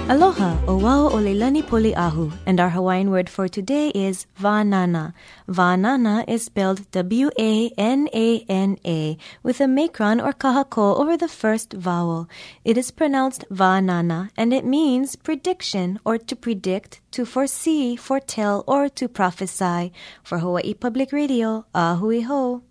Aloha, owao olelani poli ahu, and our Hawaiian word for today is va'anana. Va'anana is spelled W-A-N-A-N-A with a macron or kahako over the first vowel. It is pronounced va'anana, and it means prediction or to predict, to foresee, foretell, or to prophesy. For Hawaii Public Radio, ahui ho.